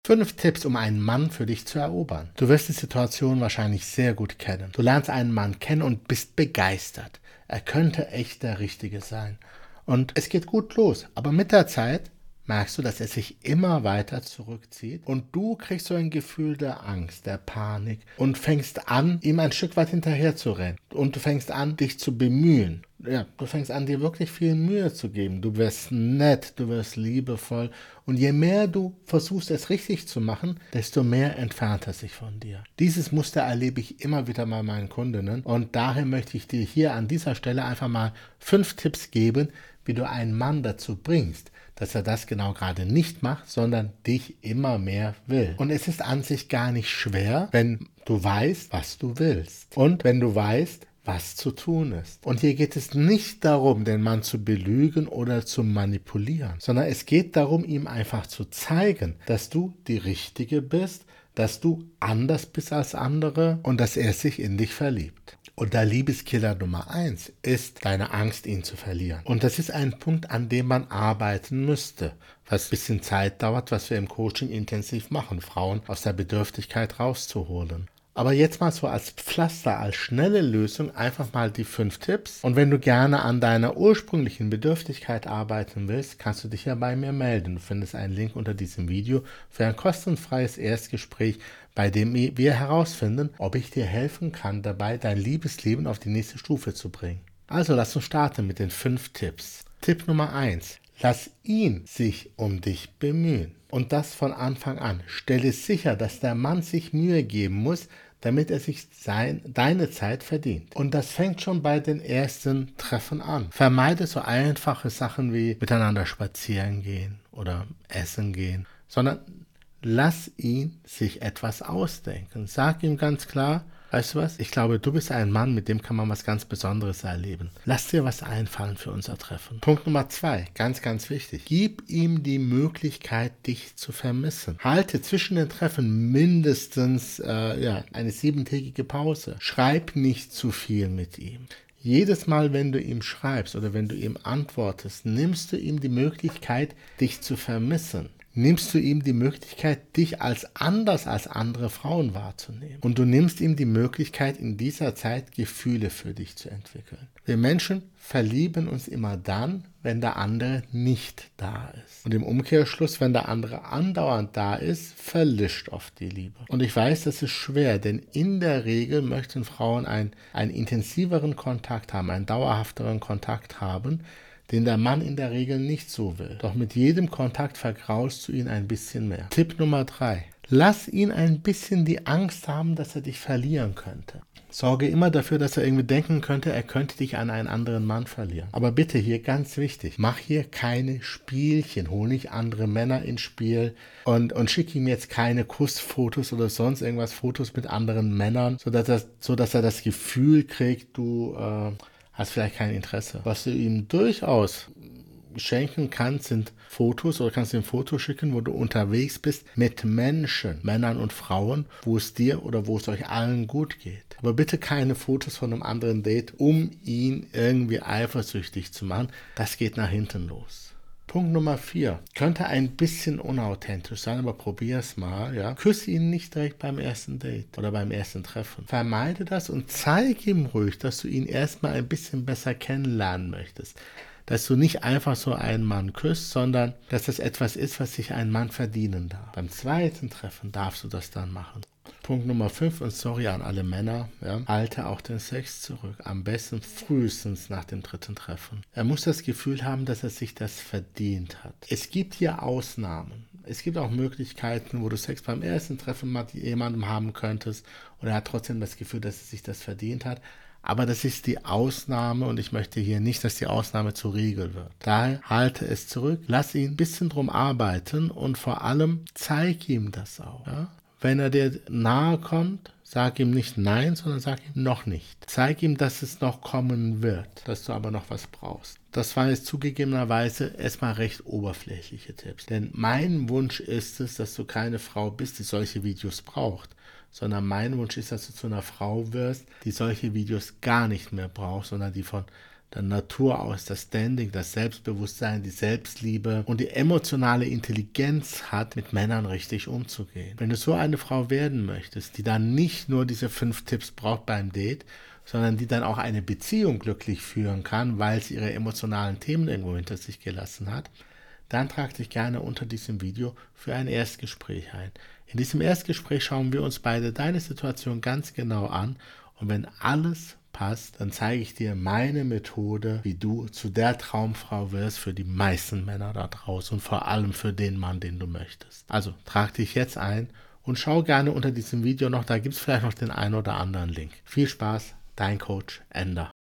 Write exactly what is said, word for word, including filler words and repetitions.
Fünf Tipps, um einen Mann für dich zu erobern. Du wirst die Situation wahrscheinlich sehr gut kennen. Du lernst einen Mann kennen und bist begeistert. Er könnte echt der Richtige sein. Und es geht gut los. Aber mit der Zeit merkst du, dass er sich immer weiter zurückzieht und du kriegst so ein Gefühl der Angst, der Panik und fängst an, ihm ein Stück weit hinterher zu rennen. Und du fängst an, dich zu bemühen. Ja, du fängst an, dir wirklich viel Mühe zu geben. Du wirst nett, du wirst liebevoll. Und je mehr du versuchst, es richtig zu machen, desto mehr entfernt er sich von dir. Dieses Muster erlebe ich immer wieder bei meinen Kundinnen. Und daher möchte ich dir hier an dieser Stelle einfach mal fünf Tipps geben, wie du einen Mann dazu bringst, dass er das genau gerade nicht macht, sondern dich immer mehr will. Und es ist an sich gar nicht schwer, wenn du weißt, was du willst. Und wenn du weißt, was zu tun ist. Und hier geht es nicht darum, den Mann zu belügen oder zu manipulieren, sondern es geht darum, ihm einfach zu zeigen, dass du die Richtige bist, dass du anders bist als andere und dass er sich in dich verliebt. Und der Liebeskiller Nummer eins ist deine Angst, ihn zu verlieren. Und das ist ein Punkt, an dem man arbeiten müsste, was ein bisschen Zeit dauert, was wir im Coaching intensiv machen, Frauen aus der Bedürftigkeit rauszuholen. Aber jetzt mal so als Pflaster, als schnelle Lösung einfach mal die fünf Tipps. Und wenn du gerne an deiner ursprünglichen Bedürftigkeit arbeiten willst, kannst du dich ja bei mir melden. Du findest einen Link unter diesem Video für ein kostenfreies Erstgespräch, bei dem wir herausfinden, ob ich dir helfen kann, dabei dein Liebesleben auf die nächste Stufe zu bringen. Also lass uns starten mit den fünf Tipps. Tipp Nummer eins. Lass ihn sich um dich bemühen. Und das von Anfang an. Stelle sicher, dass der Mann sich Mühe geben muss, damit er sich sein, deine Zeit verdient. Und das fängt schon bei den ersten Treffen an. Vermeide so einfache Sachen wie miteinander spazieren gehen oder essen gehen, sondern lass ihn sich etwas ausdenken. Sag ihm ganz klar, weißt du was? Ich glaube, du bist ein Mann, mit dem kann man was ganz Besonderes erleben. Lass dir was einfallen für unser Treffen. Punkt Nummer zwei, ganz, ganz wichtig. Gib ihm die Möglichkeit, dich zu vermissen. Halte zwischen den Treffen mindestens äh, ja, eine siebentägige Pause. Schreib nicht zu viel mit ihm. Jedes Mal, wenn du ihm schreibst oder wenn du ihm antwortest, nimmst du ihm die Möglichkeit, dich zu vermissen. Nimmst du ihm die Möglichkeit, dich als anders als andere Frauen wahrzunehmen. Und du nimmst ihm die Möglichkeit, in dieser Zeit Gefühle für dich zu entwickeln. Wir Menschen verlieben uns immer dann, wenn der andere nicht da ist. Und im Umkehrschluss, wenn der andere andauernd da ist, verlischt oft die Liebe. Und ich weiß, das ist schwer, denn in der Regel möchten Frauen ein, einen intensiveren Kontakt haben, einen dauerhafteren Kontakt haben, den der Mann in der Regel nicht so will. Doch mit jedem Kontakt vergraulst du ihn ein bisschen mehr. Tipp Nummer drei. Lass ihn ein bisschen die Angst haben, dass er dich verlieren könnte. Sorge immer dafür, dass er irgendwie denken könnte, er könnte dich an einen anderen Mann verlieren. Aber bitte hier ganz wichtig, mach hier keine Spielchen, hol nicht andere Männer ins Spiel und, und schick ihm jetzt keine Kussfotos oder sonst irgendwas, Fotos mit anderen Männern, sodass er, sodass er das Gefühl kriegt, du äh, hast vielleicht kein Interesse. Was du ihm durchaus schenken kannst, sind Fotos oder kannst ihm Fotos schicken, wo du unterwegs bist mit Menschen, Männern und Frauen, wo es dir oder wo es euch allen gut geht. Aber bitte keine Fotos von einem anderen Date, um ihn irgendwie eifersüchtig zu machen. Das geht nach hinten los. Punkt Nummer vier. Könnte ein bisschen unauthentisch sein, aber probier es mal. Ja? Küsse ihn nicht direkt beim ersten Date oder beim ersten Treffen. Vermeide das und zeig ihm ruhig, dass du ihn erstmal ein bisschen besser kennenlernen möchtest. Dass du nicht einfach so einen Mann küsst, sondern dass das etwas ist, was sich ein Mann verdienen darf. Beim zweiten Treffen darfst du das dann machen. Punkt Nummer fünf, und sorry an alle Männer, ja, halte auch den Sex zurück. Am besten frühestens nach dem dritten Treffen. Er muss das Gefühl haben, dass er sich das verdient hat. Es gibt hier Ausnahmen. Es gibt auch Möglichkeiten, wo du Sex beim ersten Treffen mit jemandem haben könntest und er hat trotzdem das Gefühl, dass er sich das verdient hat. Aber das ist die Ausnahme und ich möchte hier nicht, dass die Ausnahme zur Regel wird. Daher halte es zurück, lass ihn ein bisschen drum arbeiten und vor allem zeig ihm das auch. Ja? Wenn er dir nahe kommt, sag ihm nicht nein, sondern sag ihm noch nicht. Zeig ihm, dass es noch kommen wird, dass du aber noch was brauchst. Das waren jetzt zugegebenerweise erstmal recht oberflächliche Tipps. Denn mein Wunsch ist es, dass du keine Frau bist, die solche Videos braucht, sondern mein Wunsch ist, dass du zu einer Frau wirst, die solche Videos gar nicht mehr braucht, sondern die von der Natur aus das Standing, das Selbstbewusstsein, die Selbstliebe und die emotionale Intelligenz hat, mit Männern richtig umzugehen. Wenn du so eine Frau werden möchtest, die dann nicht nur diese fünf Tipps braucht beim Date, sondern die dann auch eine Beziehung glücklich führen kann, weil sie ihre emotionalen Themen irgendwo hinter sich gelassen hat, dann trag dich gerne unter diesem Video für ein Erstgespräch ein. In diesem Erstgespräch schauen wir uns beide deine Situation ganz genau an und wenn alles passt, dann zeige ich dir meine Methode, wie du zu der Traumfrau wirst für die meisten Männer da draußen und vor allem für den Mann, den du möchtest. Also trag dich jetzt ein und schau gerne unter diesem Video noch, da gibt es vielleicht noch den einen oder anderen Link. Viel Spaß, dein Coach Ender.